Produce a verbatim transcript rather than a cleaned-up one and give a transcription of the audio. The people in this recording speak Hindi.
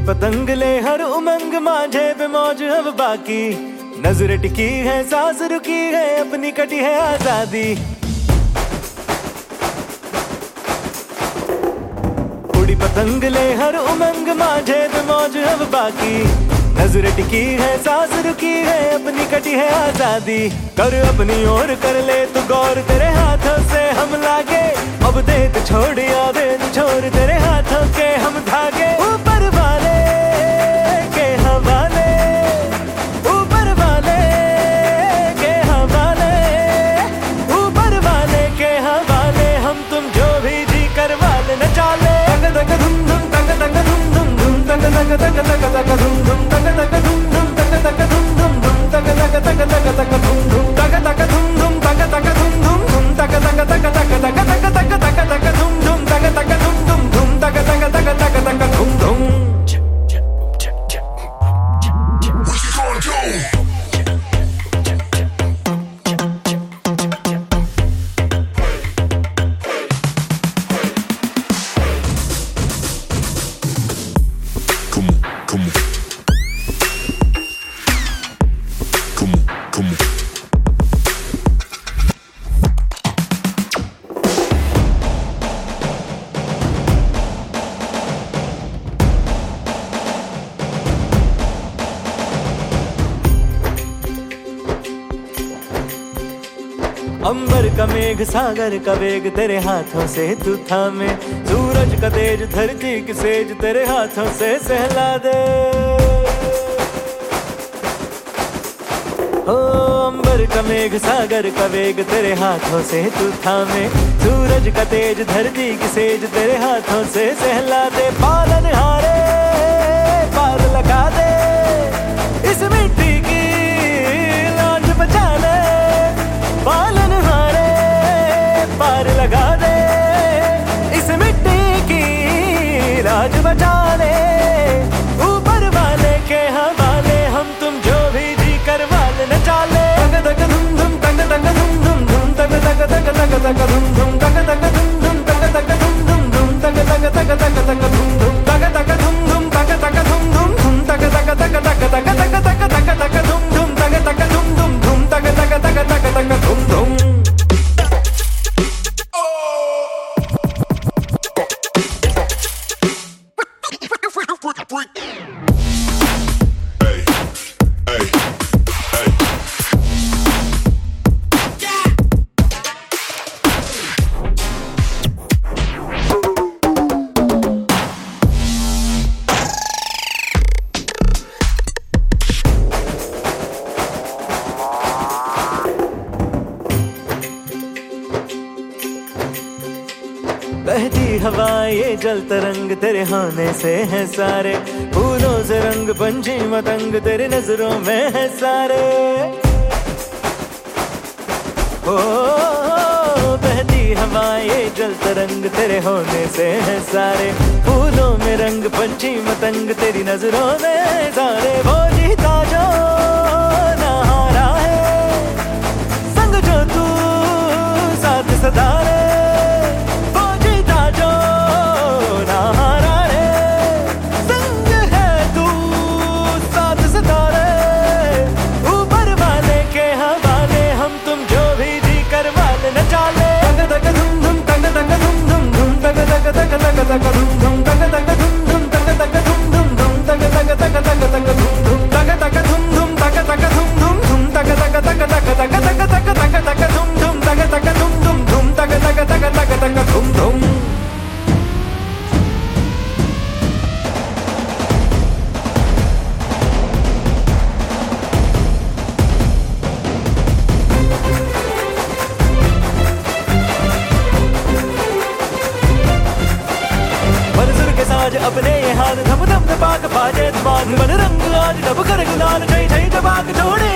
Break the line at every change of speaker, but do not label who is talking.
पतंग ले हर उमंग माझे पे मौज अब बाकी, नजर टिकी है सांस रुकी है अपनी कटी है आजादी। उड़ी पतंग ले हर उमंग माझे पे मौज अब बाकी, नजर टिकी है सांस रुकी है अपनी कटी है आजादी। कर अपनी ओर कर ले तू गौर तेरे हाथों से हम लागे, अब दे तू छोड़ या दे तू छोड़ तेरे हाथों के हम धागे। ऊपर वाले के हवाले, ऊपर वाले के हवाले, ऊपर वाले के हवाले हम तुम जो भी जी कर वाले न चाले। तक तक धुम धुम तक तक धुम धुम धुम तक तक तक तक तक धुम धुम तक तक धुम धुम तक तक धुम धुम धुम तक तक तक तक तक धुम धुम तक तक धुम धुम तक तक धुम धुम धुम तक तक तक तक तक तक तक तक तक धुम धुम तक तक धुम धुम धुम तक तक तक तक तक धुम धुम। अंबर का मेघ सागर का वेग तेरे हाथों से तू थामे, सूरज का तेज धरती की सेज तेरे हाथों से सहला दे। ओ अंबर का मेघ सागर का वेग तेरे हाथों से तू थामे, सूरज का तेज धरती की सेज तेरे हाथों से सहला दे। पालन हारे पार लगा दे, इस मिट्टी की लाज बचा ले। पालन हारे पार लगा दे, इस मिट्टी की लाज बचा ले। ऊपर वाले के हवाले हम तुम जो भी जी कर वाले न चाले। तक तक धुम धुम तक तक धुम धुम धुम तक तक तक तक तक धुम धुम तक तक धुम धुम तक तक धुम धुम धुम तक तक तक तक तक धुम धुम तक तक धुम धुम तक तक धुम धुम धुम तक तक तक तक तक तक तक तक तक धुम धुम तक तक धुम धुम धुम तक तक तक तक तक धुम धुम। बहती हवा ये जल तरंग तेरे होने से है सारे, फूलों से रंग पंछी मतंग तेरे नजरों में है सारे। ओ बहती हवा ये जल तरंग तेरे होने से है सारे, फूलों में रंग पंछी मतंग तेरी नजरों में है सारे। वो जीता जो ना हारा है, संग जो तू साथ सदा रे। तक तक तक धुम धुम तक तक धुम धुम तक तक धुम धुम धुम तक तक तक तक तक धुम धुम तक तक धुम धुम तक तक धुम धुम धुम तक तक तक तक तक तक तक तक तक धुम धुम तक तक धुम धुम धुम तक तक तक तक तक धुम धुम। आज अपने ये हाथ धम धम धपाक बाजे धमाक, मन रंग आज डब कर गुलाल, जय जय दबाक जोड़े